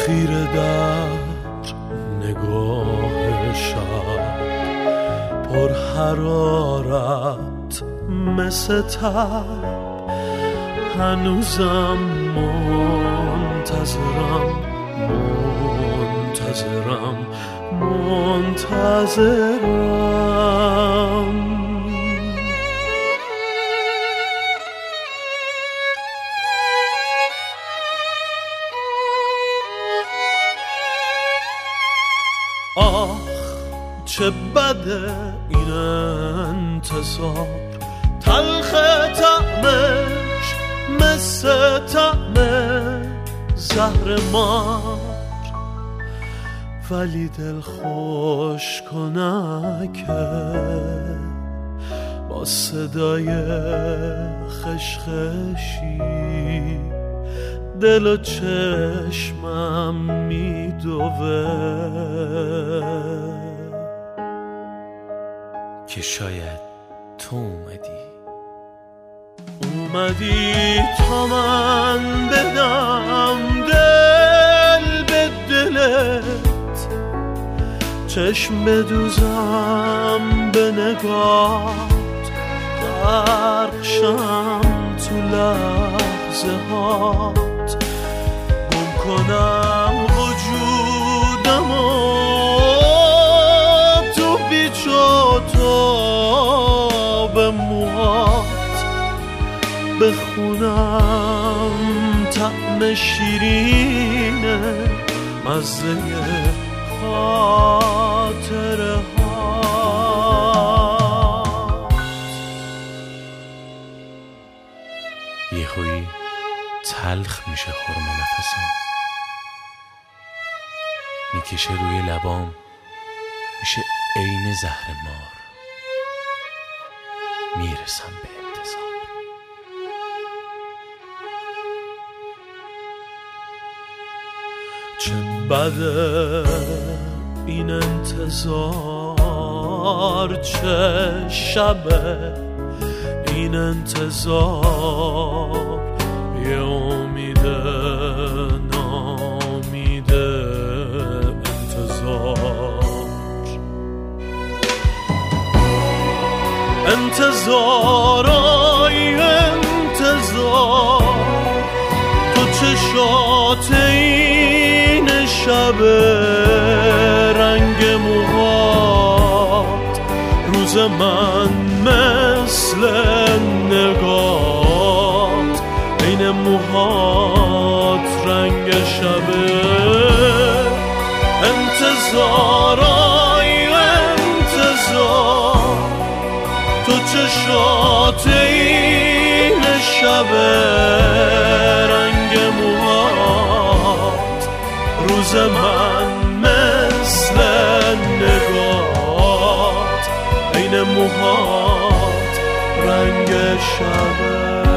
خیره در نگاه شب، پر حرارت مثل تب، هنوزم منتظرم آخ چه بده این انتظار، تلخ طعمش مثل طعم زهر مار، ولی دل خوش کنکه با صدای خشخشی دل و چشمم میدوه، که شاید تو اومدی تا من بدم دل به دلت، چشم بدوزم به نگات، غرق شم تو لحظه هات، گم کنم وجودمو تو پیچ و تاب موهات، بخونم طعم شیرینه مزه خاطره هات. یهویی تلخ میشه خرم نفسم، میکشه روی لبام، میشه عین زهر مار، میرسم به انتظار. چه بده این انتظار، چه شبه این انتظار، یه امید نامیده انتظارای انتظار، تو چشات این شب، رنگ موهات، روز من مثل نگات، این موهات رنگ شبه، انتظارای انتظار، تو چشات این شب، رنگ موهات، روز من مثل نگات، این موهات رنگ شب.